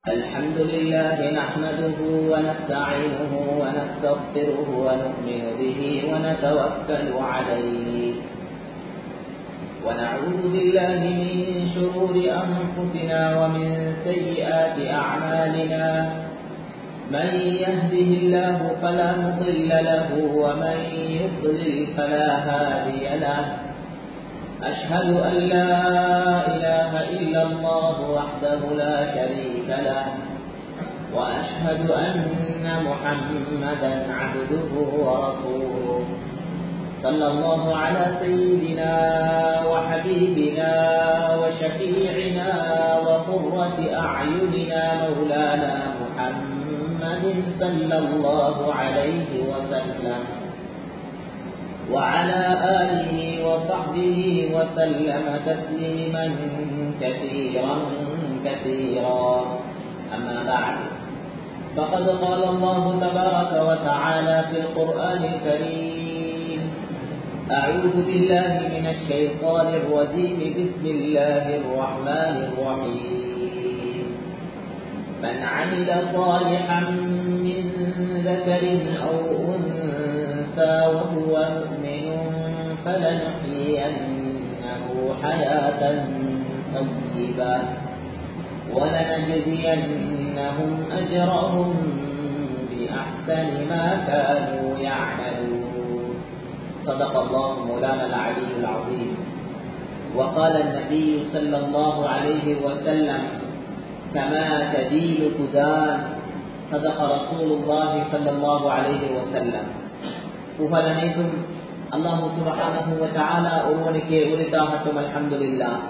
الحمد لله نحمده ونستعينه ونستغفره ونؤمن به ونتوكل عليه ونعوذ بالله من شرور أنفسنا ومن سيئات أعمالنا من يهده الله فلا مضل له ومن يضلل فلا هادي له أشهد أن لا إله إلا الله وحده لا شريك له وأشهد أن محمدا عبده ورسوله صلى الله على سيدنا وحبيبنا وشفيعنا وقرة أعيننا مولانا محمد صلى الله عليه وسلم وعلى آله وصحبه وسلم تسليما كثيرا كثيرا أما بعد فقد قال الله تبارك وتعالى في القرآن الكريم أعوذ بالله من الشيطان الرجيم بسم الله الرحمن الرحيم من عمل صالحا من ذكر أو أنثى وهو مؤمن فلنحيينه حياة طيبة ولنجزينهم أجرهم بأحسن ما كانوا يعملون صدق الله مولانا العلي العظيم وقال النبي صلى الله عليه وسلم كما تدين تدان صدق رسول الله صلى الله عليه وسلم புகழனைத்தும் அல்லாஹ் சுப்ஹானஹு வ தஆலா ஒருவனுக்கே உரித்தாகட்டும். அல்ஹம்துலில்லாஹ்.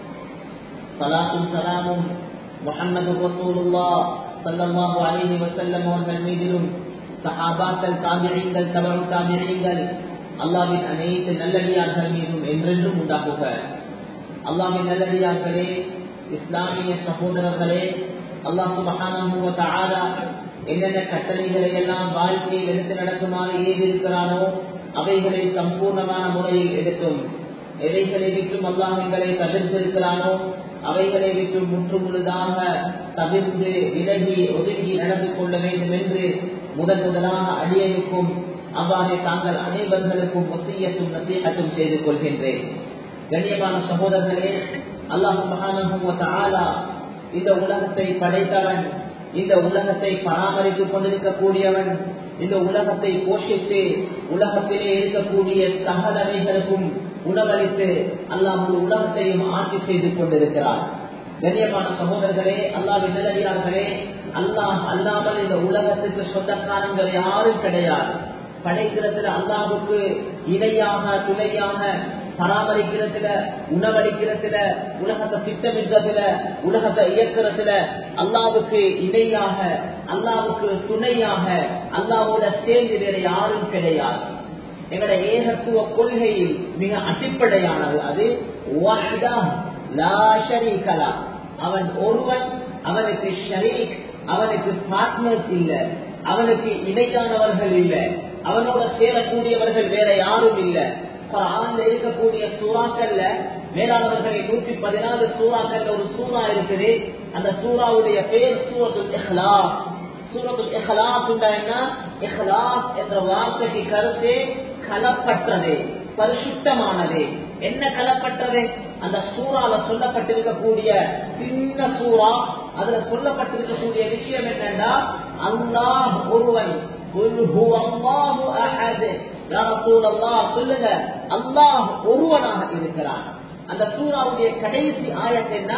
ஸலாத்தும் ஸலாமும் முஹம்மது ரசூலுல்லாஹ் ஸல்லல்லாஹு அலைஹி வஸல்லம் அவர்கள் மீதிலும் சஹாபாக்கள், தாபிஈன்கள், தபஉ தாபிஈன்கள், அல்லாஹ்வின் அனைத்து நல்லடியார்கள் மீதும் என்றென்றும் உண்டாகுக. அல்லாஹ்வின் நல்லடியார்களே, இஸ்லாமிய சகோதரர்களே, அல்லாஹ் சுப்ஹானஹு வ தஆலா என்னென்ன கட்டளைகளை எல்லாம் வாழ்க்கையில் எடுத்து நடக்குமாறு ஏதிருக்கிறானோ அவைகளை சம்பூர்ணமான முறையில் எடுத்தும், எவைகளை விட்டும் அல்லாஹ் எங்களை தவிர்த்திருக்கிறானோ அவைகளை விட்டும் முற்றுமுழுதாக தவிர்த்து விலகி ஒதுங்கி நடந்து கொள்ள வேண்டும் என்று முதலாக அடியனுக்கும் அவ்வாறே தாங்கள் அனைவர்களுக்கும் வசியத்தும் நசீஹத்தும் செய்து கொள்கின்றேன். கண்ணியமான சகோதரர்களே, அல்லாஹ் சுப்ஹானஹு வ தஆலா இந்த உலகத்தை படைத்தவன், இந்த உலகத்தை பராமரித்துக் கொண்டிருக்கக்கூடியவன், இந்த உலகத்தை போஷித்து உலகத்திலே இருக்கக்கூடிய சகலவைகளுக்கும் உணவளித்து அல்லாஹ் உலகத்தையும் ஆட்சி செய்து கொண்டிருக்கிறார். கண்ணியமான சகோதரர்களே, அல்லாஹ்வின் நல்லடியார்களே, அல்லாஹ் அல்லாமல் இந்த உலகத்துக்கு சொந்தக்காரங்கள் யாரும் கிடையாது. படைக்கிறதுல அல்லாஹ்வுக்கு இணையாக துணையாக, பராமரிக்கிறதுல, உணவளிக்கிறதுல, உலகத்தை திட்டமிடுறதுல, உலகத்தை இயக்கிறதுல அல்லாஹ்வுக்கு இணையாக, அல்லாஹ்வுக்கு துணையாக, அல்லாஹ்வோட சேர்ந்து வேற யாரும் கிடையாது. எங்களுடைய ஏகத்துவ கொள்கையில் மிக அடிப்படையானது அது வஹ்தஹு லா ஷரீக லஹ். அவன் ஒருவன், அவனுக்கு ஷரீக், அவனுக்கு பார்ட்னர்ஸ் இல்ல, அவனுக்கு இணையானவர்கள் இல்ல, அவனோட சேரக்கூடியவர்கள் வேற யாரும் இல்ல. குர்ஆன்ல இருக்கக்கூடிய சூறாக்கள்ல மேலானவர்களை 114 சூறாக்கள்ல ஒரு சூறா இருக்குது. அந்த சூறாவுடைய பெயர் சூரத்துல் இஹ்லாஸ். சூரத்துல் இஹ்லாஸ் என்ன? இஹ்லாஸ் என்ற வார்த்தைக்கு கருத்து கலப்பற்றது, பரிசுத்தமானது. என்ன கலப்பற்றது? அந்த சூறால சொல்லப்பட்டிருக்கக்கூடிய சின்ன சூறா, அதுல சொல்லப்பட்டிருக்கக்கூடிய விஷயம் என்னன்னா, அல்லாஹ் ஒருவன். சொல்லுங்க, அல்லாஹ் ஒருவனாக இருக்கிறான். அந்த சூறாவுடைய கடைசி ஆயத் என்ன?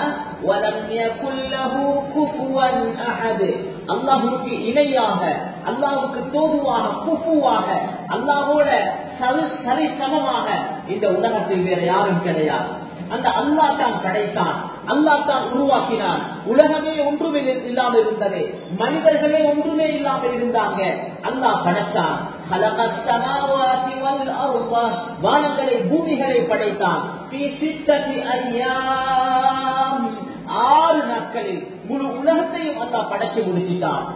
அல்லாஹ்வுக்கு இணையாக, அல்லாஹ்வுக்கு தோதுவாக, குஃபுவாக, அல்லாஹ்வோட சரி சமமாக இந்த உலகத்தில் வேற யாரும் கிடையாது. அந்த அல்லாஹ் தான் படைத்தான், அல்லாஹ் தான் உருவாக்கினான். உலகமே ஒன்றுமே இல்லாமல் இருந்தது, மனிதர்களே ஒன்றுமே இல்லாமல் இருந்தாங்க. அல்லாஹ் படைத்தான். வானங்களை பூமிகளை படைத்தான். 6 நாட்களில் முழு உலகத்தையும் அல்லாஹ் படைச்சு முடிச்சிட்டான்.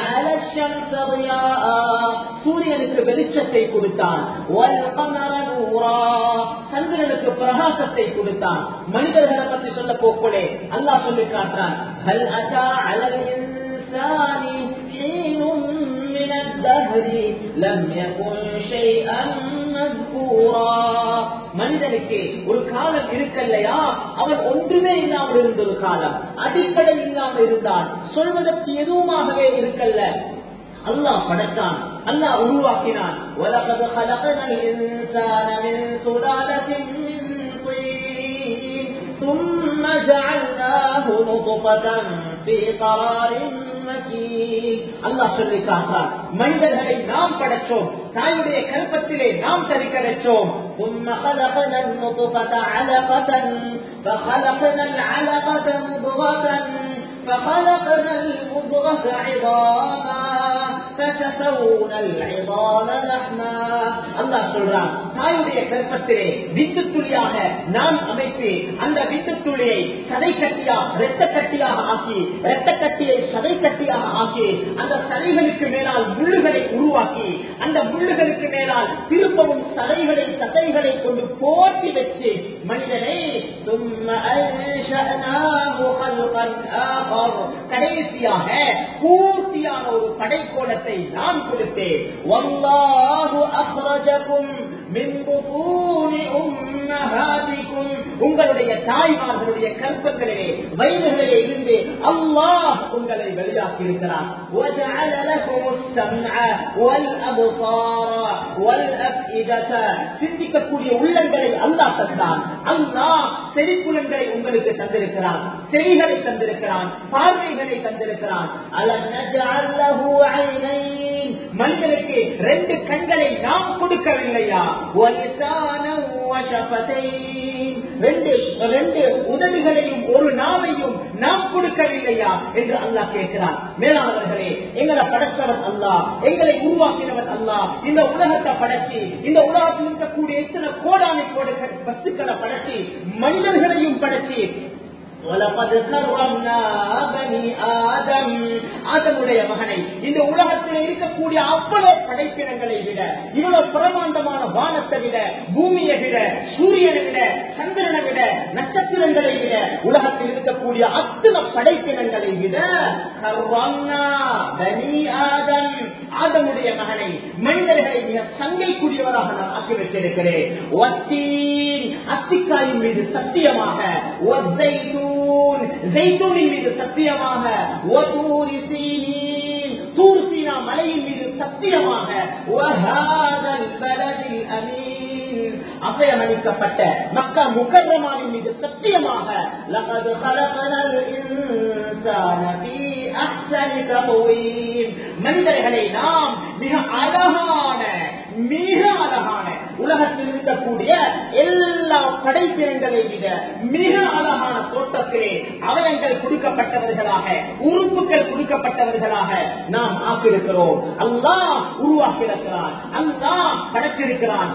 சூரியனுக்கு வெளிச்சத்தை கொடுத்தான். சந்திரனுக்கு பிரகாசத்தை கொடுத்தான். மனிதர்களை பற்றி சொல்ல போக்கோலே அல்லாஹ் சொல்லி காட்டுறான். ஹல் அஸா அலல் இன்சானி ஹீனும் மினத் தஹ்ரி லம் யகுன் ஷைஅன் மذ்கூரா. மனிதனுக்கு ஒரு காலம் இருக்கல்லையா, அவன் ஒன்றுமே இல்லாமல் இருந்த ஒரு காலம், அடிப்படை இல்லாமல் இருந்தான், சொல்வதற்கு எதுவுமாகவே இருக்கல்ல. அல்லாஹ் படைத்தான், அல்லாஹ் உருவாக்கினான். வலகத் خلقنا الانسان من سلالة من طين ثم جعلناه نطفة في قرار مكين. அல்லாஹ் சொல்லி காட்டான், மனிதர்களை நாம் படைத்தோம், தாயுடைய கர்ப்பத்திலே நாம் தரிக்கடைச்சோம். ثم خلقنا النطفة علقة فخلقنا العلقة مضغة فخلقنا المضغة عظاما فكسونا العظام لحما. அல்லாஹ் சொல்றான், தாயுடைய கர்ப்பத்திலே வித்துத்துளியாக நாம் அமைத்து அந்த வித்துத்துளியை சதை கட்டியாக இரத்த கட்டியாக ஆக்கி, இரத்த கட்டியை சதை கட்டியாக ஆக்கி, அந்த சதைகளுக்கு மேலால் முள்ளுகளை உருவாக்கி, அந்த முள்ளுகளுக்கு மேலால் திருப்பவும் சதைகளை தசைகளை கொண்டு போட்டி வச்சு மனிதனை கடைசியாக பூர்த்தியான ஒரு படைக்கோலத்தை நான் கொடுத்தேன். வல்லாஹு அக்ரஜகும் மின் புதூனி உம்மஹாதிகும். உங்களுடைய தாய்மார்களுடைய கர்ப்பங்களிலே வயிறுகளிலே இருந்து அல்லாஹ் உங்களை வெளியாக்கி இருக்கிறார். وجعل لكم السمع والابصار والافئده. சிந்திக்கக்கூடிய உள்ளங்களை அல்லாஹ் தந்தான். அல்லாஹ் செவிப்புலன்களை உங்களுக்கு தந்திருக்கிறான், செவிகளை தந்திருக்கிறான், பார்வைகளை தந்திருக்கிறான். அலம் நஜஅல் லஹு ஐனைன். மனிதனுக்கு 2 கண்களை நாம் கொடுக்கவில்லையா? வலிசானன் வஷஃபதைன். 2 உதடுகளையும் ஒரு நாவையும் நாம் கொடுக்கவில்லையா என்று அல்லாஹ் கேட்கிறான். மேலானவர்களே, எங்களை படைத்தவன் அல்லாஹ், எங்களை உருவாக்கினவன் அல்லாஹ். இந்த உலகத்தை படைச்சி, இந்த உலகத்தில் இருக்கக்கூடிய எத்தனை கோடானி கோடி வஸ்துக்களை படைச்சி, மனிதர்களையும் படைச்சி, ஆதமுடைய மகனை இந்த உலகத்தில் இருக்கக்கூடிய அவ்வளவு படைப்பினங்களை விட, இவ்வளவு பிரமாண்டமான வானத்தை விட, பூமியை விட, சூரியனை விட, சந்திரனை விட, நட்சத்திரங்களை விட, உலகத்தில் இருக்கக்கூடிய அத்தனை படைப்பினங்களை விட ஆதமுடைய மகனை மனிதர்களை மிக சங்கைக்குரியவராக நான் ஆக்கி வைத்திருக்கிறேன். அத்திக்காயின் மீது சத்தியமாக, ஜெய்தூனின் மீது சத்தியமாக, தூர் சீனா மலையின் மீது சத்தியமாக, அபயமளிக்கப்பட்ட மக்கா முகர்ரமாவின் மீது சத்தியமாக, லகத் خلقنال இன்சான ஃபீ அஹ்ஸனி தக்வீம். மனிதர்களை நாம் மிக அழகான உலகத்தில் இருக்கக்கூடிய எல்லா படைப்பினங்களை விட மிக அழகான தோற்றத்திலே அவயங்கள் கொடுக்கப்பட்டவர்களாக, உறுப்புகள் கொடுக்கப்பட்டவர்களாக நாம் ஆக்கியிருக்கிறோம். அல்லாஹ் உருவாக்கியிருக்கிறான், அல்லாஹ் படைத்திருக்கிறான்.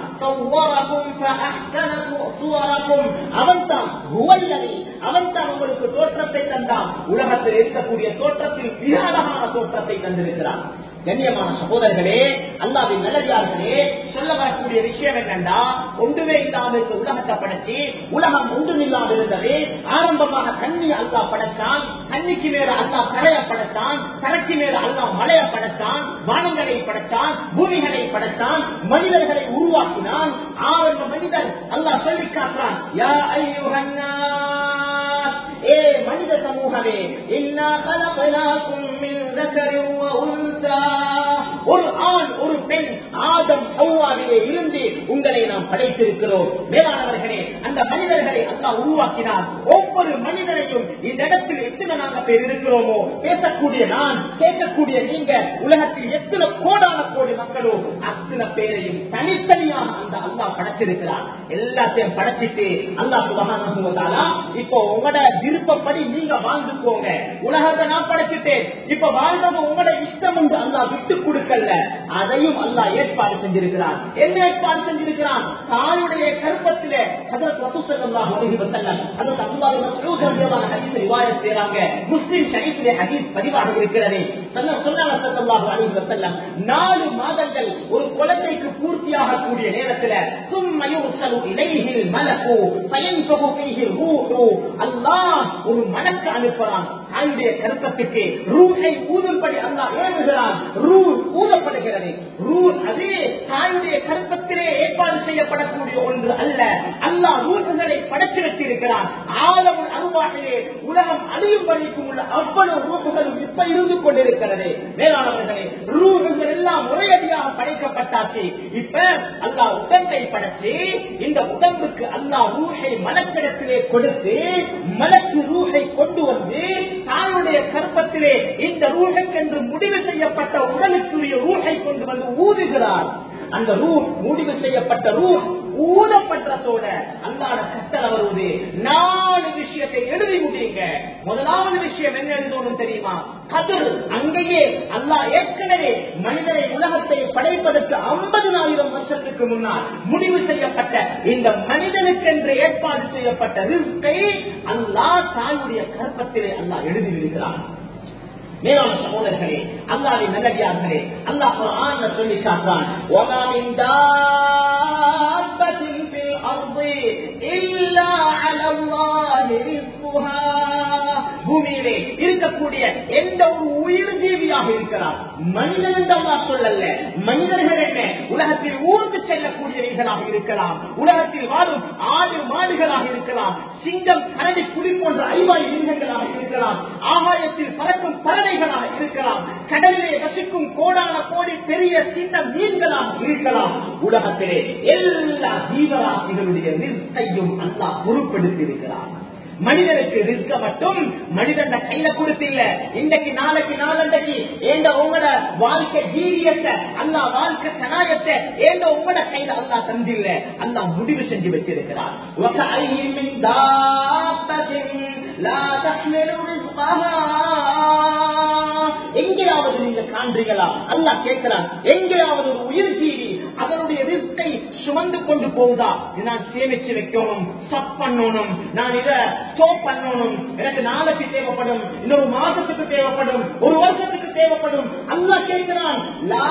அவன்தான் உங்களுக்கு தோற்றத்தை தந்தான். உலகத்தில் இருக்கக்கூடிய தோற்றத்தில் மிக அழகான தோற்றத்தை தந்திருக்கிறான். கண்ணியமான சகோதரர்களே, அல்லாஹ்வின் நல்லடியார்களே, சொல்ல வரக்கூடிய விஷயம் என்னன்னா, ஒன்றுமே இல்லாமல் இருந்த உலகத்தை படைச்சு, உலகம் ஒன்றும் இல்லாமல் இருந்தது. ஆரம்பமாக தண்ணி அல்லாஹ் படைத்தான், தண்ணிக்கு மேல அல்லாஹ் தரையை படைத்தான், தரைக்கு மேல அல்லாஹ் மலையை படைத்தான், வானங்களை படைத்தான், பூமிகளை படைத்தான், மனிதர்களை உருவாக்கினான். ஆரம்ப மனிதன் அல்லாஹ் சொல்லி காட்டுறான், யா அய்யுஹன் நாஸ், ஏ மனித சமூகமே, இன்னா கலக்னாகும் மின் ذكரின் வ உன்ஸா, ஒரு ஆண் ஒரு பெண் ஆதம் ஹவ்வாவிலே இருந்து உங்களை நாம் படைத்திருக்கிறோம். மேலானவர்களே, அந்த மனிதர்களை அல்லாஹ் உருவாக்கினார். ஒவ்வொரு மனிதனையும் இந்த இடத்தில் எத்தனை நாங்கள் பேர் இருக்கிறோமோ, பேசக்கூடிய நான், கேட்கக்கூடிய நீங்க, உலகத்தில் எத்தனை கோடான கோடி மக்களோ அத்தனை பேரையும் தனித்தனியாக அந்த அல்லாஹ் படைச்சிருக்கிறார். எல்லாத்தையும் படைச்சிட்டு அல்லாஹ் சுப்ஹானஹு வ தஆலா, இப்போ உங்களோட விருப்பப்படி நீங்க வாழ்ந்துக்கோங்க, உலகத்தை நான் படைச்சிட்டேன், இப்ப வாழ்ந்தது உங்களோட இஷ்டம் என்று அல்லாஹ் விட்டு கொடுக்கல. அதையும் அல்லாஹ் ஏற்பாடு செஞ்சிருக்கிறான். என்ன ஏற்பாடு செஞ்சிருக்கிறான்? தாயுடைய கர்ப்பத்திலே ஹஜ்ரத் ரசூல் ஸல்லல்லாஹு அலைஹி வஸல்லம் ஹஜ்ரத் அப்துல்லாஹ் இப்னு மஸ்ஊத் ரலியல்லாஹு அன்ஹு ஹதீஸ் ரிவாயத் செய்றாங்க. முஸ்லிம் ஷரீஃபிலே ஹதீஸ் பதிவாக இருக்கிறது. ஸல்லல்லாஹு அலைஹி வஸல்லம் 4 மாதங்கள் ஒரு குழந்தைக்கு பூர்த்தியாக கூடிய நேரத்தில் ثم يرسل اليه الملك فينفخ فيه الروح அல்லாஹ் ஒரு மலக்கு அனுப்புறான். தாயுடைய கர்ப்பத்துக்கு ரூஹை ஊதும்படி அல்லாஹ் ஏவுகிறான். ரூஹ் ஊதப்படுகிறது. ரூஹ் அதே தாயுடைய கர்ப்பத்திலே ஏற்பாடு செய்யப்படக்கூடிய ஒன்று அல்ல. அல்லாஹ் ரூஹ்களை படைத்து வைத்திருக்கிறான். ஆலமுல் அர்வாஹிலே உலகம் அழியும் வரைக்கும் உள்ள அவ்வளவு ரூஹ்களும் இப்ப இருந்து கொண்டிருக்கிறது. மேலானவர்களே, ரூஹ்கள் எல்லாம் ஒரேடியாக படைக்கப்பட்டாச்சு. இப்ப அல்லாஹ் உடம்பை படைச்சு இந்த உடம்புக்கு அல்லாஹ் ரூஹை மலக்கிடத்திலே கொடுத்து மலக்கு ரூஹை கொண்டு வந்து தாயுடைய கர்ப்பத்திலே இந்த ரூஹுக்கென்று முடிவு செய்யப்பட்ட உடலுக்குரிய ரூஹை கொண்டு வந்து ஊதுகிறார். அந்த ரூஹ் முடிவு செய்யப்பட்ட ரூஹ் ஊதப்பட்டதோட அல்லாஹ்வுடைய கட்டளை வருவது 4 விஷயத்தை எழுதி முடியுங்க. முதலாவது விஷயம் என்ன எழுதணும் தெரியுமா? கதிர். அங்கேயே அல்லாஹ் ஏற்கனவே மனிதனை உலகத்தை படைப்பதற்கு 50,000 வருஷத்துக்கு முன்னால் முடிவு செய்யப்பட்ட இந்த மனிதனுக்கென்று ஏற்பாடு செய்யப்பட்ட ரிஸ்கை அல்லாஹ் தாயுடைய கர்ப்பத்திலே அல்லாஹ் எழுதியிருக்கிறான். மேலான சகோதரர்களே, அல்லாஹ்வின் நல்லடியார்களே, அல்லாஹ் குர்ஆன்ல சொல்லி காட்டுறான், வமா மின் தாபத்தின் ஃபில் அர்தி இல்லா அலல்லாஹி ரிஸ்குஹா. பூமியிலே இருக்கக்கூடிய எந்த ஒரு உயிர் ஜீவியாக இருக்கிறார், மனிதன் என்று அல்லாஹ் சொல்லல. மனிதர்கள் என்ன உலகத்தில் ஊர்ந்து செல்லக்கூடியவைகளாக இருக்கலாம், உலகத்தில் வாழும் ஆடு மாடுகளாக இருக்கலாம், சிங்கம் கரடி புலி போன்ற ஐவாய் மிருகங்களாக இருக்கலாம், ஆகாயத்தில் பறக்கும் பறவைகளாக இருக்கலாம், கடலிலே வசிக்கும் கோடான கோடி பெரிய சின்ன மீன்களாக இருக்கலாம். உலகத்திலே எல்லா ஜீவராசிகளுடைய ரிஸ்கையும் அல்லாஹ் பொறுப்பெடுத்து இருக்கிறார். மனிதனுக்கு ரிஸ்க மட்டும் மனிதன் கையில கொடுத்தில்ல. இன்றைக்கு நாளைக்கு நாளண்டைக்கு ஏண்ட உங்களோட வாழ்க்கை ஜீவியத்தை அல்லாஹ் வாழ்க்கை கனாயத்தை ஏண்ட உங்களோட கையில அல்லாஹ் தந்தில்ல. அல்லாஹ் முடிவு செஞ்சு வச்சிருக்கிறார். எங்கேயாவது நீங்க காண்றீங்களா? அல்லாஹ் கேட்கிறான், எங்கேயாவது ஒரு உயிர் ஜீவி அதனுடைய ரிஸ்கை சுமந்து கொண்டு போகுதா? நான் சேமிச்சு வைக்கணும், ஸ்டாப் பண்ணணும், நான் இதை ஸ்டாப் பண்ணணும், எனக்கு நாளைக்கு தேவைப்படும், இன்னொரு மாசத்துக்கு தேவைப்படும், ஒரு வருஷத்துக்கு தேவைப்படும். அல்லாஹ் கேட்கிறான்,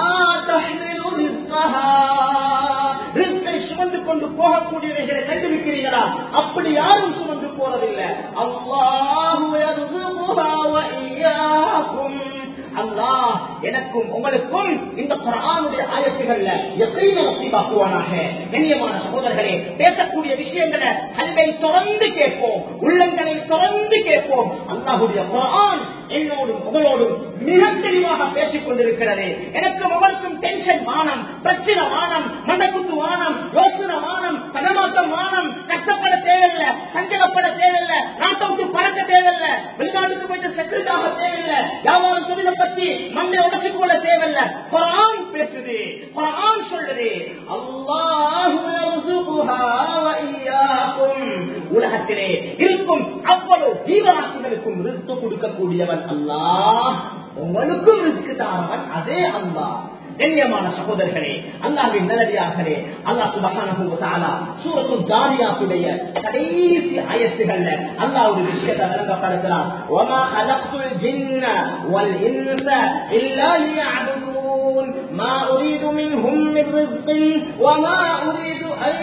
ரிஸ்கை சுமந்து கொண்டு போகக்கூடியவைகளை கண்டுபிடிக்கிறீர்களா? அப்படி யாரும் சுமந்து போறதில்லை. அல்லாஹு யர்ஸுகுஹா வ இய்யாகும். அல்லாஹ் எனக்கும் உங்களுக்கும் இந்த குர்ஆனுடைய ஆயத்துகள்ல யகீனை நசீபாக்குவானாக. கண்ணியமான சகோதரர்களே, பேசக்கூடிய விஷயங்களை கல்வை தொடர்ந்து கேட்போம், உள்ளங்களை தொடர்ந்து கேட்போம். அல்லாஹ்வுடைய குர்ஆன் என்னோடும் உங்களோடும் மிக தெளிவாக பேசிக் கொண்டிருக்கிறது. எனக்கும் உங்களுக்கும் டென்ஷன் வானம், பிரச்சனை வானம், மண்டக்குத்து வானம், யோசனை வானம், தடமாட்டம் வானம், கஷ்டப்பட தேவையில்லை, சஞ்சலப்பட தேவையில்லை, நாட்டை விட்டு பறக்க தேவையில்லை, வெளிநாட்டுக்கு போயிட்டு செட்டில் ஆக தேவையில்லை, வியாபாரம் தொழிலை பற்றி மண்ணை உடச்சு கொள்ள தேவையில்லை. குர்ஆன் பேசுது, குர்ஆன் சொல்லுது, அல்லாஹு யர்ஸுகுஹா வ இய்யாகும். உலகத்திலே இருக்கும் அவ்வளவு ஜீவராசிகளுக்கும் ரிஸ்க் கொடுக்கக்கூடியவன் அல்லாஹ், உங்களுக்கும் ரிஸ்க் தாரவன் அதே அல்லாஹ். கண்ணியமான சகோதரர்களே, அல்லாஹ்வின் நல்லடியார்களே, அல்லாஹ் சுப்ஹானஹு வ தஆலா சூரத்துல் ஜாரியாத்துடைய கடைசி ஆயத்துகள்ல அல்லாஹ் ஒரு விஷயத்தை விளங்கப்படுத்துறான். வமா ஹலக்துல் ஜின்ன வல் இன்ஸ இல்லா லியஅபுதூன் மா உரீது மின்ஹும் மின் ரிஸ்கின் வமா உரீது அன்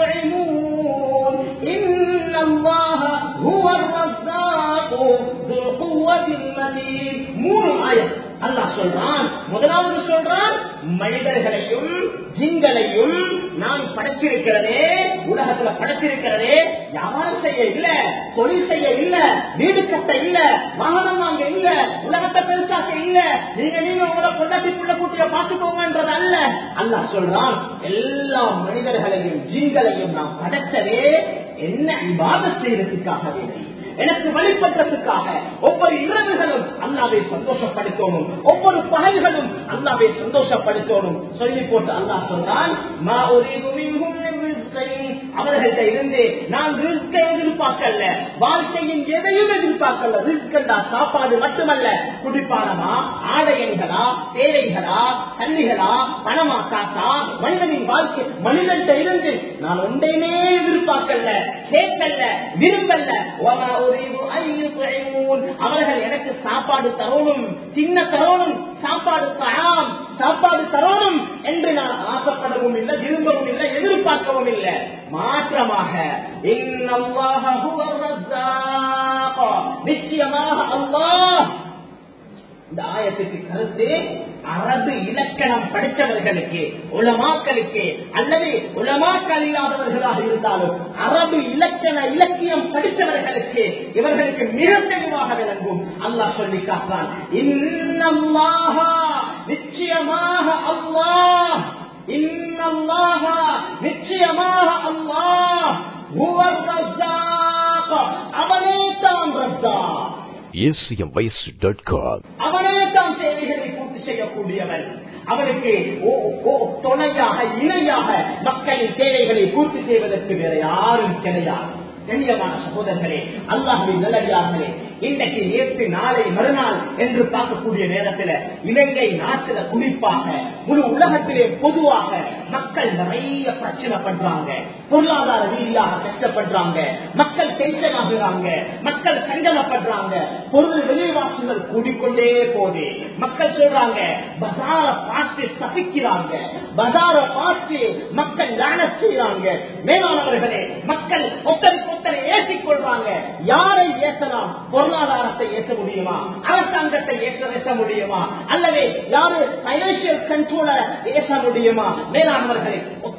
யுத்இமூன் இன்னல்லாஹ ஹுவர் ரஸ்ஸாகு ذுல் குவத்தில் மதீன். 3 ஆயத் அல்லாஹ் சொல்றான். முதலாவது சொல்றான், மனிதர்களையும் ஜின்களையும் நான் படைச்சிருக்கிறதே, உலகத்துல படைச்சிருக்கிறதே வியாபாரம் செய்ய இல்ல, தொழில் செய்ய இல்ல, வீடு கட்ட இல்ல, வாகனம் வாங்க இல்ல, உலகத்தை பெருசாக்க இல்ல, நீங்க உங்களோட கொண்டாட்டி புள்ள கூட்டிய பார்த்துக்கோங்கன்றது அல்ல. அல்லாஹ் சொல்றான், எல்லா மனிதர்களையும் ஜின்களையும் நான் படைச்சதே என்ன இபாதத் செய்யறதுக்காக வேண்டி, எனக்கு வழிபட்டதுக்காக. ஒவ்வொரு இரவுகளும் அல்லாஹ்வை சந்தோஷப்படுத்தணும், ஒவ்வொரு பகல்களும் அல்லாஹ்வை சந்தோஷப்படுத்தணும் சொல்லி போட்டு அல்லாஹ் சொன்னான், மா உரீது மின்ஹும் மின் ரிஸ்கின் அவர்கள்ட்ட இருந்து நான் ரிஸ்கை எதிர்பார்க்கல, வாழ்க்கையின் எதையும் எதிர்பார்க்கல. ரிஸ்கண்டா சாப்பாடு மட்டுமல்ல, குடிப்பானமா, ஆடையங்களா, தேவைகளா, தள்ளிகளா, பணமா, காசா, மனிதனின் வாழ்க்கை மனிதன்கிட்ட இருந்து நான் ஒன்றையுமே எதிர்பார்க்கல, கேட்கல, விரும்பல. அவர்கள் எனக்கு சாப்பாடு தரணும், சின்ன தரணும், சாப்பாடு தராம், சாப்பாடு தரணும் என்று நான் ஆசைப்படவும் இல்லை, விரும்பவும் இல்லை, எதிர்பார்க்கவும் இல்லை. மாற்றமாக நிச்சயமாக அல்லாஹ், இந்த ஆயத்துக்கு கருத்து அரபு இலக்கணம் படித்தவர்களுக்கு, உலமாக்களுக்கு அல்லது உலமாக்கள் இல்லாதவர்களாக இருந்தாலும் அரபு இலக்கியம் படித்தவர்களுக்கு இவர்களுக்கு மிக தெளிவாக விளங்கும். அல்லாஹ் சொல்லி காட்டான், இன்னல்லாஹ, நிச்சயமாக அல்லாஹ், இன்னல்லாஹ, நிச்சயமாக அல்லாஹ், ஹுவர் ரஸாக், அவனே தான் ரஸாக், அவனே தான் தேவைகளை பூர்த்தி செய்யக்கூடியவன். அவனுக்கு துணையாக, இணையாக மக்களின் தேவைகளை பூர்த்தி செய்வதற்கு வேற யாரும் கிடையாது. கண்ணியமான சகோதரர்களே, அல்லாஹ்வின் நல்லடியார்களே, இன்றைக்கு நேற்று நாளை மறுநாள் என்று பார்க்கக்கூடிய நேரத்தில் இலங்கை நாட்டில குறிப்பாக முழு உலகத்திலே பொதுவாக மக்கள் நிறைய பிரச்சனை பண்றாங்க, பொருளாதார ரீதியாக கஷ்டப்படுறாங்க, மக்கள் டென்ஷன் ஆகுறாங்க, மக்கள் சங்கடப்படுறாங்க, பொருள் விலைவாசிகள் கூடிக்கொண்டே போது மக்கள் சொல்றாங்க, பஜார பார்த்து சபிக்கிறாங்க, பஜார பார்த்து மக்கள் லானத் செய்யறாங்க. மேலானவர்களே, மக்கள் ஒத்தருக்கு ஒத்தரை ஏசிக் கொள்றாங்க. யாரை ஏசலாம்? பொருளாதாரத்தை ஏற்ற முடியுமா? அரசாங்கத்தை ஏற்ற முடியுமா? அல்லது யாரு பைனான்சியல் கண்ட்ரோலை ஏற்ற முடியுமா? மேலானவர்களை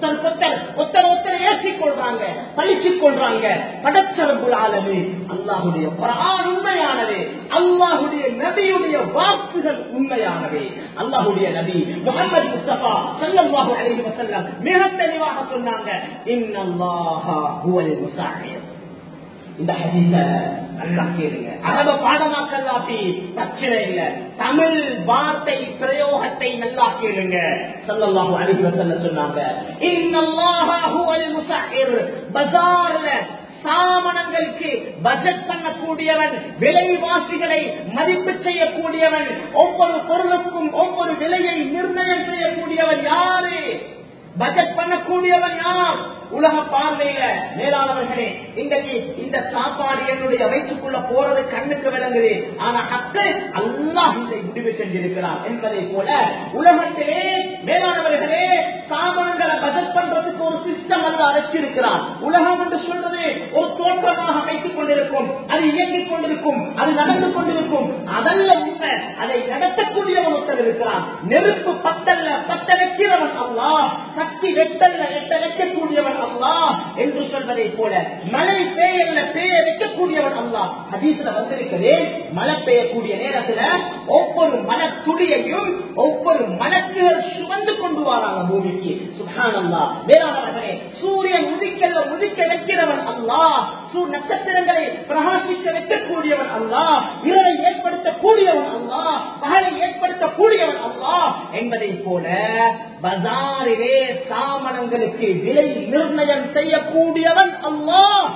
ஒத்தரை ஏற்றிக் கொள்றாங்க, பழிச்சுக் கொள்றாங்க. படைச்சரபுல் ஆலமீன் அல்லாஹ்வுடைய குர்ஆன் உண்மையானது, அல்லாஹ்வுடைய நபியுடைய வாக்குகள் உண்மையானது. அல்லாஹ்வுடைய நபி முஹம்மது முஸ்தபா ஸல்லல்லாஹு அலைஹி வஸல்லம் மிக தெளிவாக சொன்னாங்க, இன்னல்லாஹ ஹுவல் முஸாஇர். இந்த ஹதீஸ நல்லா கேளுங்க. அரபு பாடமாக்கல்லாட்டி பிரச்சனை இல்ல, தமிழ் வார்த்தை பிரயோகத்தை நல்லா கேளுங்க. ஸல்லல்லாஹு அலைஹி வஸல்லம் சொன்னாங்க, இன்னல்லாஹ ஹுவல் முஸஅர். பஜார்ல சாமான்களுக்கு பட்ஜெட் பண்ணக்கூடியவன், விலைவாசிகளை மதிப்பு செய்யக்கூடியவன், ஒவ்வொரு பொருளுக்கும் ஒவ்வொரு விலையை நிர்ணயம் செய்யக்கூடியவன் யாரு? பட்ஜெட் பண்ணக்கூடியவன் யார்? உலக பார்வையில மேலானவர்களே, இன்றைக்கு இந்த சாப்பாடு என்னுடைய வயிற்றுக்குள்ள போறது கண்ணுக்கு விளங்குது, ஆனா அல்லாஹ் இதை முடிவு செஞ்சிருக்கிறார் என்பதை போல உலகத்திலே மேலானவர்களே சாமான்களை பட்ஜெட் பண்றதுக்கு ஒரு சிஸ்டம் அல்ல அழைச்சிருக்கிறார். உலகம் என்று சொல்றது ஒரு தோற்றமாக வைத்துக் கொண்டிருக்கும், அது இயங்கிக் கொண்டிருக்கும், அது நடந்து கொண்டிருக்கும். அதல்ல உண்மை, அதை நடத்தக்கூடியவன் ஒருத்தர் இருக்கிறான். நெருப்பு பத்தல்ல பத்த வைக்கிறவன் அல்லாஹ், சக்தி வெட்டல்ல எட்ட வைக்கக்கூடியவன் அல்லாஹ் என்று சொல்வதை போல மழை பெய்யல்ல பெய்ய வைக்கக்கூடியவன் அல்லாஹ். ஹதீஸ்ல வந்திருக்கிறது, மழை பெய்யக்கூடிய நேரத்துல ஒவ்வொரு மழை துளியையும் ஒவ்வொரு மலக்குகள் சுமந்து கொண்டு வராங்க பூமிக்கு. சுப்ஹானல்லாஹ். வேறானவர்களே, சூரியன் உதிக்கல்ல உதிக்க வைக்கிறவன் அல்லாஹ், நட்சத்திரங்களை பிரகாசிக்க வைக்கக்கூடியவன் அல்லாஹ், இரவை ஏற்படுத்தக்கூடியவன் அல்லாஹ், பகலை ஏற்படுத்தக்கூடியவன் அல்லாஹ் என்பதை போல பஜாரிலே சாமனங்களுக்கு விலை நிர்ணயம் செய்யக்கூடியவன் அல்லாஹ்.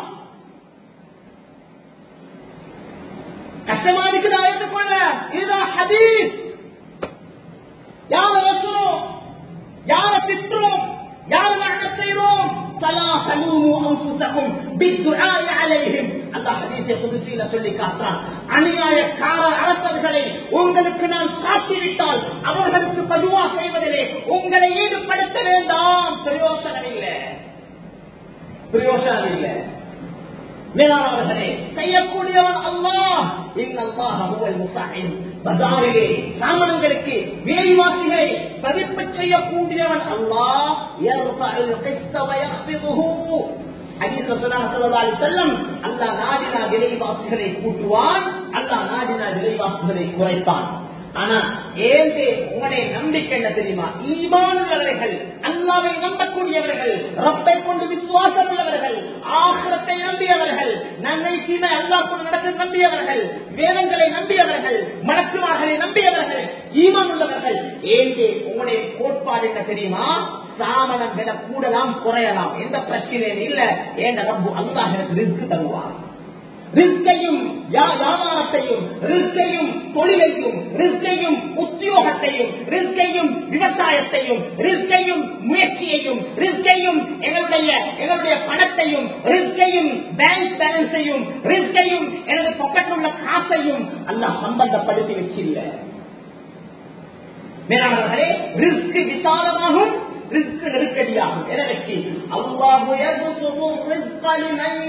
கஷ்டமா இருக்குதா ஏற்றுக்கொள்ள? இதுதான் ஹதீஸ். யார ஏற்றுறோம், யார திட்டுறோம், யார லஅனத் செய்றோம்? ஃபலா தலூமு அன்ஃபுஸகும் பித்துஆஇ அலைஹிம். அல்லாஹ் ஹதீஸை குத்ஸில சொல்லி காட்டுறான், அநியாயக்கார அரசர்களை உங்களுக்கு நான் சாட்டிவிட்டால் அவர்களுக்கு பதுவா செய்வதிலே உங்களை ஈடுபடுத்த வேண்டாம். பிரயோசனம் இல்லை, பிரயோசனம் இல்லை. மேலானவர்களே, செய்யக்கூடியவன் அல்லாஹ். இன்னல்லாஹ ஹுவல் முஸஅஇர். பஜாரிலே சாமான்களுக்கு விலைவாசிகளை பதிப்பு செய்யக்கூடியவன் அல்லாஹ். யர்ஃபஉல் கிஸ்த வ யக்ஃபிதுஹு. ஹதீஸ்ல ஸல்லல்லாஹு அலைஹி வஸல்லம், அல்லாஹ் நாடினா விலைவாசிகளை கூட்டுவான், அல்லாஹ் நாடினா விலைவாசிகளை குறைப்பான். ஆனா ஏந்தே உங்களுடைய நம்பிக்கை என்ன தெரியுமா? ஈமான் உள்ளவர்கள் அல்லாஹ்வை நம்பக்கூடியவர்கள், ரப்பை கொண்டு விசுவாசம் உள்ளவர்கள், ஆகிரத்தை நம்பியவர்கள், நன்மை தீமை அல்லாஹ் கொண்டு நடக்க நம்பியவர்கள், வேதங்களை நம்பியவர்கள், மலக்குமார்களை நம்பியவர்கள், ஈமான் உள்ளவர்கள். ஏங்கே உங்களுடைய கோட்பாடு என்ன தெரியுமா? சாமனம் விட கூடலாம் குறையலாம், எந்த பிரச்சனையும் இல்ல. ஏண்ட ரப்பு அல்லாஹ் எனக்கு ரிஸ்க் தருவார். ரிஸ்கையும் வியாபாரத்தையும், ரிஸ்கையும் தொழிலையும், ரிஸ்கையும் உத்தியோகத்தையும், ரிஸ்கையும் விவசாயத்தையும், ரிஸ்கையும் முயற்சியையும், ரிஸ்கையும் எங்களுடைய பணத்தையும், ரிஸ்கையும் பேங்க் பேலன்ஸையும், ரிஸ்கையும் எனது பாக்கெட்டில் உள்ள காசையும் அல்லாஹ் சம்பந்தப்படுத்தி வச்சில்ல. மேலானவர்களே, ரிஸ்க் விசாலமாகும், ரிஸ்க் நெருக்கடியாகும். எனவே அல்லாஹு யர்சுகு ரிஸ்க லிமன்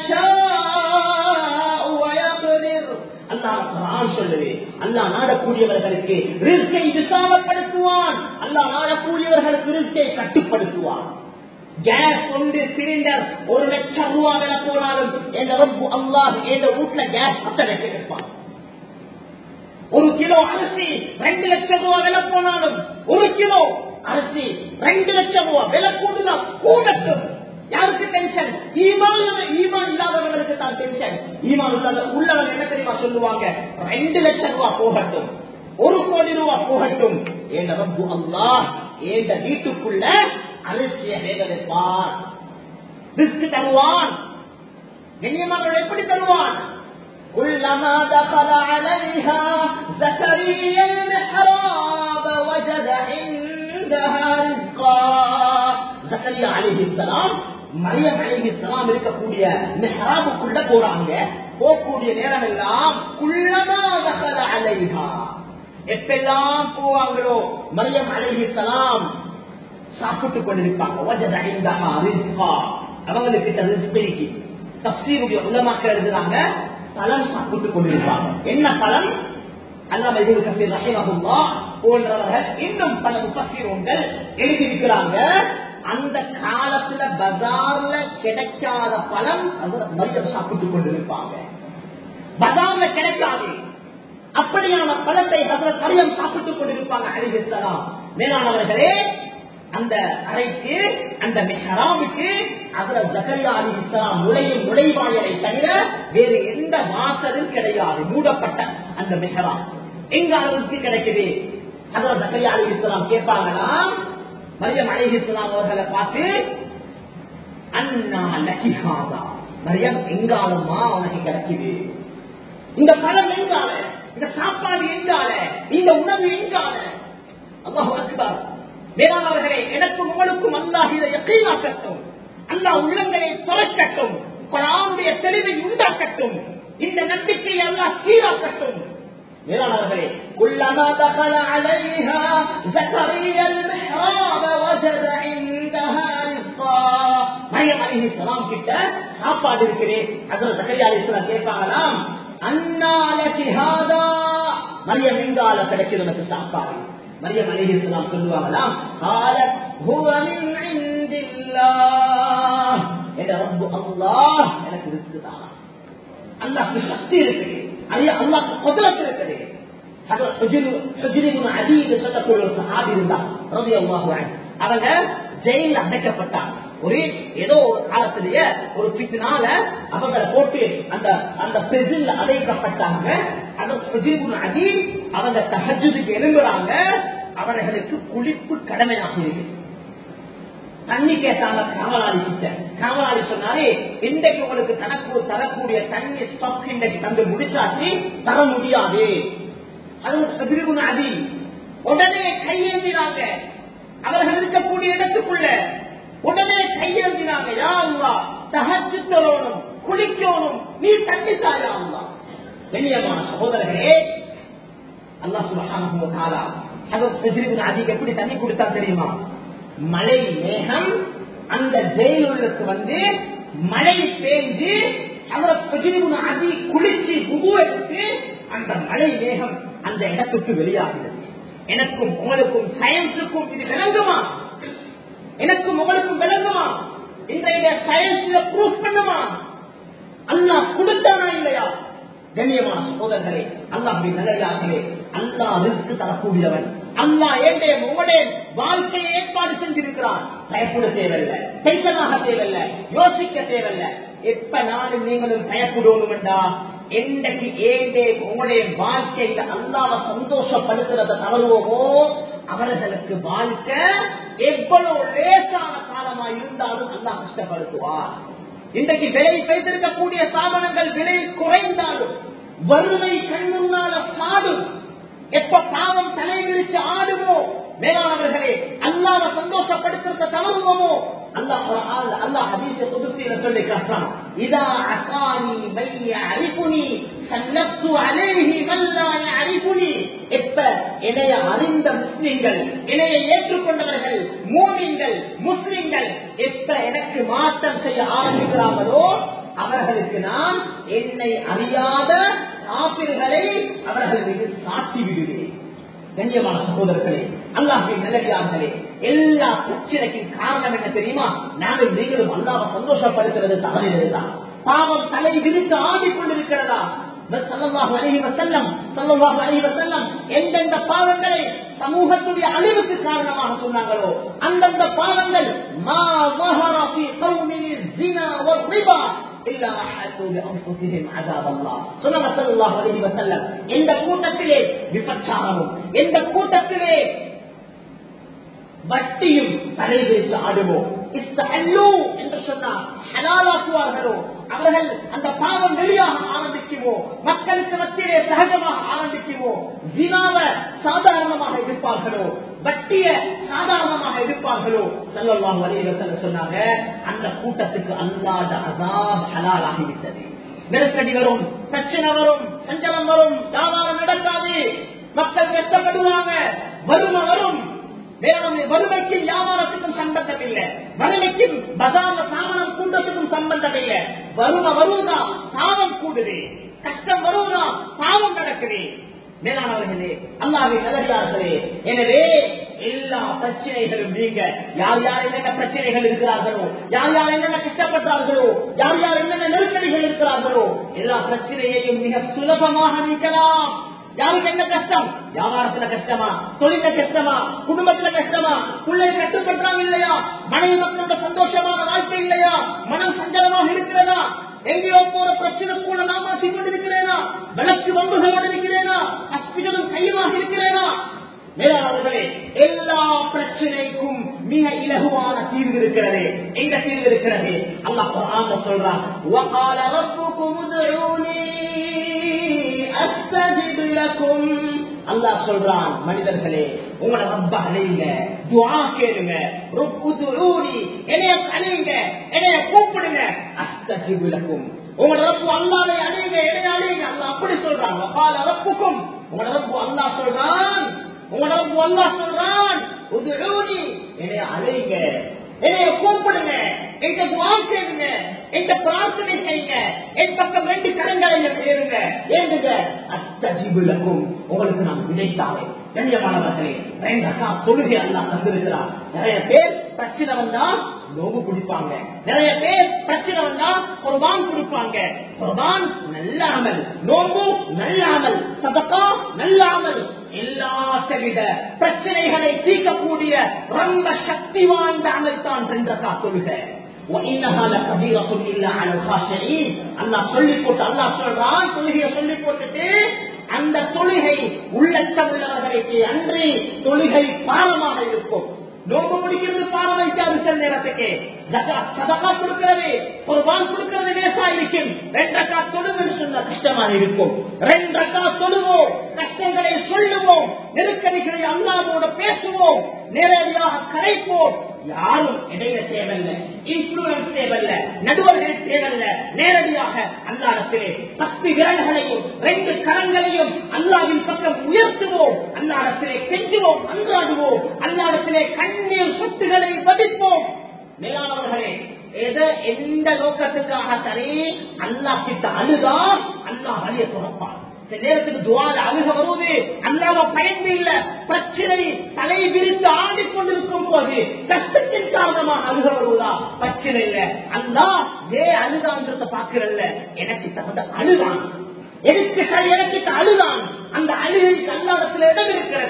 யஷாஉ வ யக்திர். அல்லாஹ் குர்ஆன் சொல்லுது, அல்லாஹ் நாடக்கூடியவர்களுக்கு ரிஸ்கை விசாலப்படுத்துவான், அல்லாஹ் நாடக்கூடியவர்களுக்கு ரிஸ்கை கட்டுப்படுத்துவான். கேஸ் கொண்டு சிலிண்டர் 1 லட்சம் ரூபாய் விலை போனாலும் என் ரப்பு அல்லாஹ் என் வீட்டுல கேஸ் 10 லட்சம் எடுப்பான். 1 கிலோ அரிசி 2 லட்சம் ரூபாய் விலை போனாலும் 1 கிலோ அரிசி 2 லட்சம் ரூபாய் விலை கூடுதல் கூடட்டும். யாருக்கு டென்ஷன்? ஈமான் இல்லாதவர்களுக்கு தான் டென்ஷன். ஈமான் உள்ளவங்க என்ன தெரியுமா சொல்லுவாங்க? 2 லட்சம் ரூபாய் போகட்டும், 1 கோடி ரூபாய் போகட்டும், என் ரப்பு அல்லாஹ் என் வீட்டுக்குள்ள அரிசியை வேகவைப்பான், ரிஸ்க் தருவான். கண்ணியமானவர்கள் எப்படி தருவான்? كلما دخل عليها زكريا المحراب وجد عندها رزقا. زكريا عليه السلام மரியம் அலைஹிஸ்ஸலாம் இருக்கக்கூடிய மிஹ்ராபுக்குள்ள போறாங்க. போகக்கூடிய நேரம் எல்லாம் குல்லமா தகல அலைஹா, எப்பெல்லாம் போவாங்களோ மரியம் அலைஹிஸ்ஸலாம் சாப்பிட்டுக் கொண்டிருப்பாங்க. வஜத இந்தஹா ரிஸ்கா, அவங்களுக்கு ரிஸ்க் இருக்கு. தஃப்சீருடைய உலமாக்கள் எழுதுறாங்க, பழம் சாப்பிட்டுக் கொண்டிருப்பாங்க. என்ன பழம்? அல்லாஹ் இப்னு கஸீர் ரஹிமஹுல்லாஹ் போன்றவர்கள் இன்னும் பல முஃபஸ்ஸிரூன்கள் எழுதியிருக்கிறாங்க. அந்த காலத்துல பஜார்ல கிடைக்காத பழம் மரியம் சாப்பிட்டுக் கொண்டிருப்பாங்க. பஜார்ல கிடைக்காது அப்படியான பழத்தை ஹஜ்ரத் மரியம் சாப்பிட்டுக் கொண்டிருப்பாங்க அலைஹிஸ்ஸலாம். மேலானவர்களே, அந்த அறைக்கு, அந்த மிஹ்ராபுக்கு ஹஜ்ரத் ஜக்கரியா அலைஹிஸ்ஸலாம் நுழையும் நுழைவாயிலை தவிர வேறு எந்த வாசலும் கிடையாது. மூடப்பட்ட அந்த மிஹ்ராப் எங்க அளவுக்கு கிடைக்குது? ஹஜ்ரத் ஜக்கரியா அலைஹிஸ்ஸலாம் கேட்பாங்களாம் மரியம் அலைஹிஸ்ஸலாம் அவர்களை பார்த்து, அன்னா லகி ஹாதா, மரியம் எங்காலமா உனக்கு கிடைக்குது? இந்த பழம் எங்கால, இந்த சாப்பாடு எங்கால, இந்த உணவு எங்கால? அல்லாஹு அக்பர். வேளாணவர்களே, எனக்கும் உங்களுக்கும் அல்லாஹ் இதை யக்கீனாக்கட்டும், அல்லாஹ் உள்ளங்களை தொலைக்கட்டும், குர்ஆனுடைய தெளிவை உண்டாக்கட்டும், இந்த நம்பிக்கையை அல்லாஹ் சீராக்கட்டும். வேளாணவர்களே, குல்லமா தகல அலைஹா ஜக்கரியா அல்-மிஹ்ராப வஜத இந்தஹா ரிஸ்கா. மரியம் அலைஹிஸ்ஸலாம் கிட்ட சாப்பாடு இருக்குது. ஹஜ்ரத் ஜக்கரியா அலைஹிஸ்ஸலாம் கேட்பாங்களாம், அன்னா லகி ஹாதா, மரியம் எங்கால கிடைக்குது உனக்கு சாப்பாடு? மரியம் அலைஹிஸ்ஸலாம் சொல்லுவாங்களாம், காலத் ஹுவ மின் இன்தில்லாஹ், என் ரப்பு அல்லாஹ் எனக்கு ரிஸ்க் தான். அல்லாஹ்க்கு சக்தி இருக்குது, அல்லாஹ்க்கு குத்ரத் இருக்குது. ஹஜ்ரத் ஹுஜ்ர் இப்னு அலி சொல்லக்கூடிய ஒரு சஹாபி இருந்தார் ரலியல்லாஹு அன்ஹு. அவங்க ஜெயில அடைக்கப்பட்டாங்க. ஒரு ஏதோ ஒரு காலத்திலேயே ஒரு பிட்னால அவங்களை போட்டு அந்த பிரிசன்ல அடைக்கப்பட்டாங்க. அவங்க தஹஜ்ஜுதுக்கு எழும்புறாங்க. அவர்களுக்கு குளிப்பு கடமையாக இருக்கு. தண்ணி கேட்டாங்க காவலாளி கிட்ட. காவலாளி சொன்னாலே, இன்றைக்கு உங்களுக்கு தரக்கூடிய தண்ணி ஸ்டாக் இன்றைக்கு தந்து முடிச்சாச்சு, தர முடியாது. அது உடனே கையேந்தினாங்க. அவர்கள் இருக்கக்கூடிய இடத்துக்குள்ள உடனே கையேந்தினாங்க. யா அல்லாஹ், தஹஜ்ஜு தொழணும், குளிக்கணும், நீ தண்ணி தாயா அல்லாஹ். கண்ணியமான சகோதரர்களே, அல்லாஹ் சுப்ஹானஹு வ தஆலா ஹஜ்ரத் ஹுஜ்ர் இப்னு அலிக்கு எப்படி தண்ணி கொடுத்தா தெரியுமா? மழை மேகம் அந்த ஜெயிலுக்கு வந்து மழை பெய்து ஹஜ்ரத் ஹுஜ்ர் இப்னு அலி குளிச்சு வுது எடுத்து அந்த மழை மேகம் அந்த இடத்துக்கு வெளியாகிறது. எனக்கும் உங்களுக்கும் சயின்ஸுக்கும் இது விளங்குமா? எனக்கும் உங்களுக்கும் விளங்குமா? இன்றைய சயின்ஸ்ல ப்ரூஃப் பண்ணுமா? அல்லாஹ் கொடுத்தானா இல்லையா? கண்ணியமான சகோதரர்களே, அல்லாஹ்வின் நல்லடியார்களே, அல்லாஹ் ரிஸ்க் தரக்கூடியவன். அல்லாஹ் என்னுடைய உங்களுடைய வாழ்க்கையை ஏற்பாடு செஞ்சிருக்கிறான். பயப்பட தேவையில்லை, டென்ஷனாக தேவையில்லை, யோசிக்க தேவையில்லை. எப்ப நானும் நீங்களும் பயப்படணும் என்றா என்னைக்கு ஏண்டே உங்களுடைய வாழ்க்கையில அல்லாஹ்வை சந்தோஷப்படுத்துறத தவறுவோமோ அவர்களுக்கு வாழ்க்கை எவ்வளவு லேசான காலமா இருந்தாலும் அல்லாஹ் கஷ்டப்படுத்துவார். இன்றைக்கு விலை வைத்திருக்கக்கூடிய சாதனங்கள் விலை குறைந்தாலும் வறுமை கண்முன்னால சாடும். எப்ப பாவம் தலைவிரிச்சு ஆடுமோ மேலானவர்களே அல்லாஹ்வை சந்தோஷப்படுத்துறத தவறுவோமோ அல்லாஹ் ஹதீஸ் குதுஸில சொல்லி காட்டுறான். இதா அகானி மை யஅரிஃபுனி சல்லத்து அலைஹி மன் லா யஅரிஃபுனி. எப்ப என்னைய அறிந்த முஸ்லிம்கள், என்னைய ஏற்றுக்கொண்டவர்கள், மூமின்கள், முஸ்லிம்கள் எப்ப எனக்கு மாற்றம் செய்ய ஆரம்பிக்கிறார்களோ அவர்களுக்கு நான் என்னை அறியாத காபிர்களை அவர்கள் மீது சாட்டி விடுவேன். கண்ணியமான சகோதரர்களே, அல்லாஹ்வின் நல்லடியார்களே, எல்லா பிரச்சனைக்கும் காரணம் என்ன தெரியுமா? நாங்கள் நீங்களும் அல்லாஹ்வை சந்தோஷப்படுத்துறது தவறினதுதான். பாவம் தலை விரித்து ஆடிக்கொண்டிருக்கிறதா? ஸல்லல்லாஹு அலைஹி வஸல்லம் எந்தெந்த பாவங்களை சமூகத்துடைய அழிவுக்கு காரணமாக சொன்னாங்களோ அந்தந்த பாவங்கள் மா ظهر في قوم الزنا والربا الا احاطوا بانفسهم عذاب الله. ஸல்லல்லாஹு அலைஹி வஸல்லம் இந்த கூட்டத்திலே விபச்சாரமும், இந்த கூட்டத்திலே வட்டியும் தலைவிரித்து ஆடுமோ, இஸ்தஹல்லு என்று சொன்னால் ஹலாலாக்குவார்களோ, அவர்கள் அந்த பாவம் வெளியாக ஆரம்பிக்குமோ, மக்களுக்கு மத்தியிலே சகஜமாக ஆரம்பிக்குமோ, ஜினாவை சாதாரணமாக இருப்பார்களோ, வட்டிய சாதாரணமாக இருப்பார்களோ, ஸல்லல்லாஹு அலைஹி வஸல்லம் சொன்னாங்க அந்த கூட்டத்துக்கு அல்லாஹ்வுடைய அஸாப் ஹலால் ஆகிவிட்டது. நெருக்கடி வரும், பிரச்சனை வரும், சஞ்சலம் வரும், வியாபாரம் நடக்காது, மக்கள் கஷ்டப்படுவாங்க, வறுமை வரும். வறுமைக்கும் வியாபாரத்துக்கும் சம்பந்தம் இல்லை, வறுமைக்கும் பஜார்ல சாமானம் கூட்டத்துக்கும் சம்பந்தம் இல்லை. வறுமை வருவதா பாவம் கூடுது, கஷ்டம் வருவதா பாவம் நடக்குது. மேலானவர்களே, அல்லாஹ்வின் நல்லடியார்களே, எனவே எல்லா பிரச்சனைகளும் நீங்க யார் யார் என்னென்ன பிரச்சனைகள் இருக்கிறார்களோ, யார் யார் என்னென்ன கஷ்டப்பட்டார்களோ, யார் யார் என்னென்ன நெருக்கடிகள் இருக்கிறார்களோ எல்லா பிரச்சனையையும் மிக சுலபமாக நீக்கலாம். யாருக்கு என்ன கஷ்டம்? வியாபாரத்துல கஷ்டமா, தொழில கஷ்டமா, குடும்பத்துல கஷ்டமா, பிள்ளை கஷ்டப்படுறாங்க இல்லையா, மனைவி மக்களோட சந்தோஷமான வாழ்க்கை இல்லையா, மனம் சஞ்சலமாக இருக்கிறதா, எங்கேயோ போற பிரச்சனை கூட நாமாசி கொண்டிருக்கிறேனா, விளக்கு வம்புகளோடு இருக்கிறேனா, ஹாஸ்பிட்டலும் கையமாக இருக்கிறேனா? மேலாளர்களே, எல்லா பிரச்சனைக்கும் மிக இலகுவான தீர்வு இருக்கிறது. எங்க தீர்வு இருக்கிறது? அல்லாஹ் குர்ஆன்ல சொல்றான், வகால ரப்புக்கும் உதுஊனி அஸ்தஜிப் லகும். அல்லாஹ் சொல்றான், மனிதர்களே உங்களோட ரப்ப அழைங்க, துஆ கேளுங்க, ரப்புதுஊனி என்னைய அழைங்க, என்னைய கூப்பிடுங்க, அஸ்தஜிப் லகும். உங்களோட ரப்பு அல்லாஹ்வை அழைங்க, என்னைய அழைங்க. அல்லாஹ் அப்படி சொல்றான். வகால ரப்புக்கும், உங்களோட ரப்பு அல்லாஹ் சொல்றான், உங்களோட ரப்பு அல்லாஹ் சொல்றான், உதுஊனி என்னைய அழைங்க, என்னைய கூப்பிடுங்க, எங்க துஆ கேளுங்க, எங்க பிரார்த்தனை செய்யுங்க, என் பக்கம் ரெண்டு கரங்களை ஏறுங்க, ஏந்துங்க, அஸ்தஜிபு லகும், உங்களுக்கு நான் விடைத்தாரேன். கண்ணியமானவர்களே, 2 ரக்காத் தொழுகை அல்லாஹ் தந்திருக்கிறார். நிறைய பேர் பிரச்சனை வந்தா நோம்பு குடிப்பாங்க, நிறைய பேர் பிரச்சனை வந்தா குர்பான் கொடுப்பாங்க. குர்பான் நல்ல அமல், நோம்பு நல்ல அமல், சதகா நல்ல அமல். எல்லாத்தை விட பிரச்சனைகளை தீர்க்கக்கூடிய ரொம்ப சக்தி வாய்ந்த அமல் தான் 2 ரக்காத் தொழுகை. அல்லாஹ் சொல்லி போட்டு, அல்லாஹ் சொல்றான், தொழுகையை சொல்லி போட்டுட்டு அந்த தொழுகை உள்ளச்சம் உள்ளவர்களுக்கு அன்றி தொழுகை பாரமாக இருக்கும். நோம்பு முடிக்கிறது பாரம் வைக்காது, சில நேரத்துக்கு சதகா கொடுக்கிறது, குர்பான் கொடுக்கிறது லேசா இருக்கும். 2 ரக்காத் தொழுதுன்னு சொன்ன கஷ்டமாக இருக்கும். 2 ரக்காத் தொழுவோம், கஷ்டங்களை சொல்லுவோம், நெருக்கடிகளை அல்லாஹ்வோட பேசுவோம், நேரடியாக கரைப்போம். யாரும் இடையில தேவையில்லை, இன்ஃபுளுன்ஸ் தேவையில்லை, நடுவர்கள் தேவையில்லை. நேரடியாக அல்லாஹ்விடத்திலே 10 விரல்களையும் 2 கரங்களையும் அல்லாஹ்வின் பக்கம் உயர்த்துவோம், அல்லாஹ்விடத்திலே கெஞ்சுவோம், அன்றாடுவோம், அல்லாஹ்விடத்திலே கண்ணீர் சொட்டுகளை வடிப்போம். மேலானவர்களே, எந்த நோக்கத்துக்காக சரி அல்லாஹ் கிட்ட அழுதா அல்லாஹ் வழியை துறப்பான். சில நேரத்துக்கு துஆல அழுக வருவது அல்லாஹ்வை பயந்து இல்ல, பிரச்சனை தலை விரித்து ஆடிக்கொண்டிருக்கும் போது கஷ்டத்தின் காரணமாக அழுக வருவதா? பிரச்சனை இல்ல, அல்லாஹ் அழுதான்றத பாக்குறல்ல, எனக்கு தகுந்த அழுதான், எனக்கு அழுதான். அந்த அழுகைக்கு அல்லாஹ்விடத்தில் இடம் இருக்கிறது.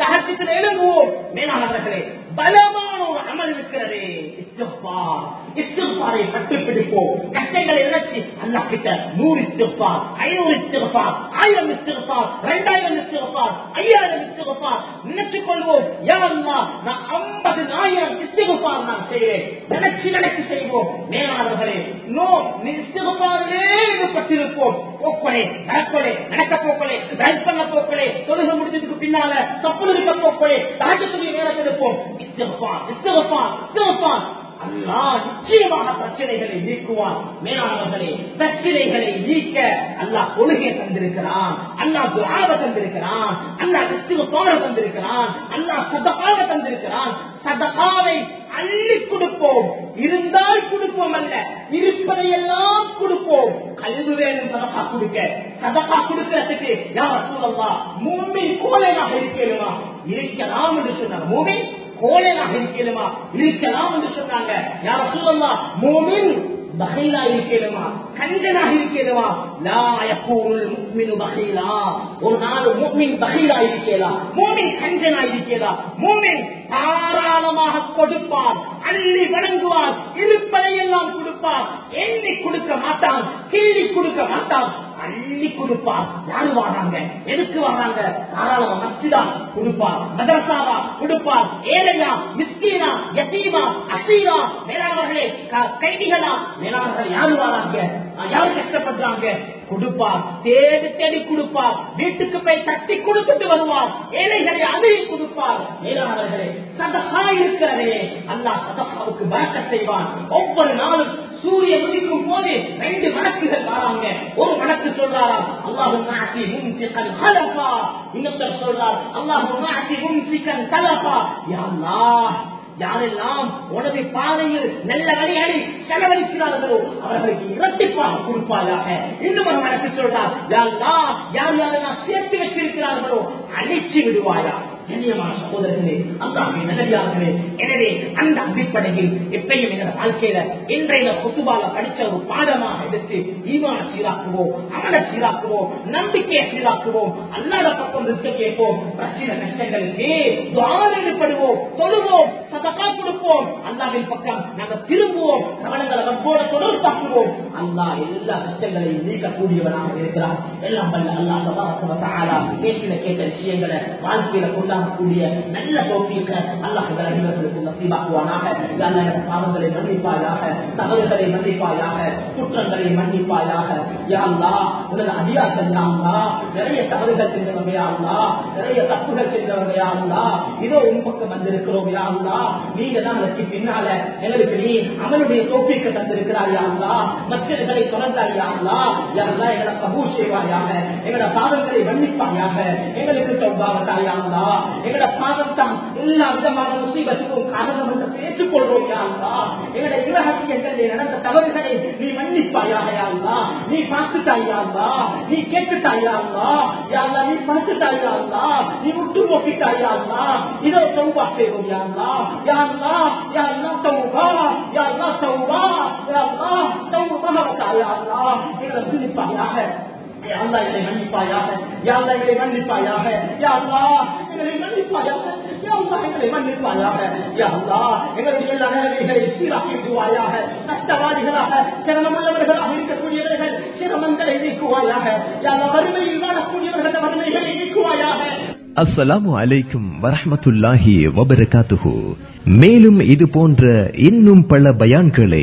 தஹஜ்ஜுதில் எழும்புவோம். மேலானவர்களே, பலமான ஒரு அமல் இருக்கிறது இஸ்திக்பார். இஸ்திக்பாரை பட்டுப்பிடிப்போம். கஷ்டங்களை இழச்சி அல்லாஹ் கிட்ட 100 இஸ்திக்பார், 500 இஸ்திக்பார், 1000 இஸ்திக்பார், 2000 இஸ்திக்பார், 5000 இஸ்திக்பார் நினைத்துக் கொள்வோம். யா அல்லாஹ், நான் 50,000 இஸ்திக்பார் நான் செய்வேன். நினைச்சு செய்வோம். மேலானவர்களே, இஸ்திக்பாரிலே ஈடுபட்டிருப்போம். போக்கொலை, நடக்கொலை, நடக்க போக்கொலை, டிரைவ் பண்ண போக்கொலை, தொழுகை முடிஞ்சதுக்கு பின்னால தப்பு இருக்க போக்கொலை, தஹஜ்ஜுடைய நேரத்தில் இருப்போம். இஸ்திக்பார், இஸ்திக்பார், இஸ்திக்பார். அல்லாஹ் நிச்சயமாக பிரச்சனைகளை நீக்குவான். மேலானவர்களே, பிரச்சனைகளை நீக்க அல்லாஹ் கொள்கையை தந்திருக்கிறான், அல்லாஹ் துஆவை தந்திருக்கிறான், அல்லாஹ் இஸ்திக்பாரை தந்திருக்கிறான், அல்லாஹ் சதகாவை தந்திருக்கிறான். சதகாவை அள்ளி கொடுப்போம், இருந்தால் கொடுப்போம் அல்ல, இருப்பதையெல்லாம் கொடுப்போம். கல்வி வேணும் சதகா கொடுக்க. சதகா கொடுக்கிறதுக்கு யா ரசூலல்லாஹ், மூமின் கோலையாக இருக்கணுமா? இருக்கலாம் என்று சொன்னாங்க. மூமின் கோலையாக இருக்கணுமா? இருக்கலாம் என்று சொன்னாங்க. யா ரசூலல்லாஹ், மூமின் பகீலா இருக்கணுமா? கஞ்சனாக இருக்கணுமா? லா யகூல் முஃமினு பகீலா. ஒரு நாள் முஃமின் பகீலா இருக்கலாம், மூமின் கஞ்சனா இருக்கலாம். மூமின் தாராளமாக கொடுப்பார், அள்ளி வழங்குவார், இருப்பதையெல்லாம் கொடுப்பார். எண்ணி கொடுக்க மாட்டான், கிள்ளி கொடுக்க மாட்டான், அள்ளி கொடுப்பார். யாரு வராங்க, எதுக்கு வராங்க? தாராளமா மஸ்ஜிதா கொடுப்பார், மதரசாவா கொடுப்பார், ஏழையா, மிஸ்கீனா, யதீமா, அசீரா, மேலானவர்களே, கைதிகளா, மேலானவர்கள் யாரு வராங்க, யாரு கஷ்டப்படுறாங்க, கொடுப்பார். தேடி தேடி கொடுப்பார். வீட்டுக்கு போய் தட்டி கொடுத்துட்டு வருவார். ஏழைகளை அதையும் கொடுப்பார். மேலானவர்களே, சதகா இருக்கிறதே, அல்லாஹ் சதகாவுக்கு பரக்கத் செய்வான். ஒவ்வொரு நாளும் சூரியன் உதிக்கும் போது 2 மலக்குகள் வராங்க. ஒரு மலக்கு சொல்றாராம், அல்லாஹும்ம அதி மும்சிகன் ஹலஃபா. இன்னொருத்தர் சொல்றார், அல்லாஹும்ம அதி மும்சிகன் தலஃபா. யா அல்லாஹ், யாரெல்லாம் உனது பாதையில் நல்ல வழிகளில் செலவழிக்கிறார்களோ அவர்களுக்கு இரட்டிப்பாக கொடுப்பாயாக. இன்னும் ஒரு மனசு சொல்றார், யார் யாரெல்லாம் சேர்த்து வச்சிருக்கிறார்களோ அழிச்சு விடுவாயா. கண்ணியமான சகோதரர்களே, அல்லாஹ்வின் நல்லடியார்களே, எனவே அந்த அடிப்படையில் எப்பயும் என்ற வாழ்க்கையில இன்றைய குத்துபால படிச்ச ஒரு பாடமாக எடுத்து ஈமான சீராக்குவோம், அமல சீராக்குவோம், நம்பிக்கையை சீராக்குவோம், அல்லாஹ்வின் பக்கம் ரிஸ்க் கேட்போம். பிரச்சனை கஷ்டங்களுக்கு துஆவில் ஈடுபடுவோம், தொழுவோம், சதகா கொடுப்போம், அல்லாஹ்வின் பக்கம் நாங்கள் திரும்புவோம், கவனங்களை ரப்போட தொடர்பாக்குவோம். அல்லாஹ் எல்லா கஷ்டங்களையும் நீக்கக்கூடியவனாக இருக்கிறார். எல்லாம் வல்ல அல்லாஹ் தபாரக வ தஆலா பேசின கேட்ட விஷயங்களை வாழ்க்கையில கொண்டு கூடிய நல்ல தௌஃபீக அல்லாஹ் எங்களுக்கு நசீபாக்குவானாக. அல்லாஹ் பாவங்களை மன்னிப்பாயாக, தவறுகளை மன்னிப்பாயாக, குற்றங்களை மன்னிப்பாயாக. யா அல்லாஹ், உனது அடியார்கள் யா அல்லாஹ், நிறைய தவறுகள் செஞ்சவங்க யா அல்லாஹ், நிறைய தப்புகள் செஞ்சவங்க யா அல்லாஹ், இதோ உன் பக்கம் வந்திருக்கிறோம் யா அல்லாஹ். நீங்க தான் அதற்கு பின்னால எங்களுக்கு நீ அமலுடைய தௌஃபீக தந்திருக்கிறாய் யா அல்லாஹ். மற்றவர்களை தொடர்ந்தாய் யா அல்லாஹ். யா அல்லாஹ், எங்களை கபூல் செய்வாயாக, எங்களோட பாவங்களை மன்னிப்பாயாக, எங்களுக்கு தௌபாவத்தாய் யா அல்லாஹ். எங்களோட பாவம் தான் எல்லா விதமான முசீபத்துக்கும் காரணம் என்று ஏற்றுக்கொள்வோம் யா அல்லாஹ். எங்களுடைய இரகசியங்களில் நடந்த தவறுகளை நீ மன்னிப்பாயாக யா அல்லாஹ். நீ பார்த்துட்டாய் யா அல்லாஹ், நீ கேட்டுட்டாய் யா அல்லாஹ். யா அல்லாஹ், நீ பார்த்துட்டாய் யா அல்லாஹ், நீ உற்று நோக்கிட்டாய் யா அல்லாஹ். இதோ தௌபா செய்வோம் யா அல்லாஹ். யா அல்லாஹ், யா அல்லாஹ் தௌபா, யா அல்லாஹ் தௌபா, யா அல்லாஹ் தௌபா யா அல்லாஹ். எங்களை மன்னிப்பாயாக யா அல்லாஹ், எங்களை மன்னிப்பாயாக யா அல்லாஹ், எங்களை மன்னிப்பாயாக யா அல்லாஹ், எங்களை மன்னிப்பாயாக யா அல்லாஹ், எங்களை மன்னிப்பாயாக யா அல்லாஹ். எங்களுடைய எல்லா நிலைமைகளை சீராக்கி விடுவாயாக. கஷ்டவாதிகளாக சிரமமுள்ளவர்களாக இருக்கக்கூடியவர்கள் சிரமங்களை நீக்குவாயாக யா அல்லாஹ். வறுமையில் வாழக்கூடியவர்கள் வறுமைகளை நீக்குவாயாக. அஸ்ஸலாமு அலைக்கும் வரஹ்மத்துல்லாஹி வபரகாத்துஹு. மேலும் இது போன்ற இன்னும் பல பயான்களை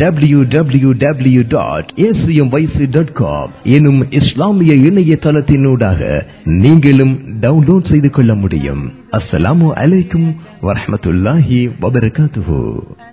www.acmyc.com எனும் இஸ்லாமிய இணையதளத்தினூடாக நீங்களும் டவுன்லோட் செய்து கொள்ள முடியும். அஸ்ஸலாமு அலைக்கும் வரஹ்மத்துல்லாஹி வபரகாத்துஹு.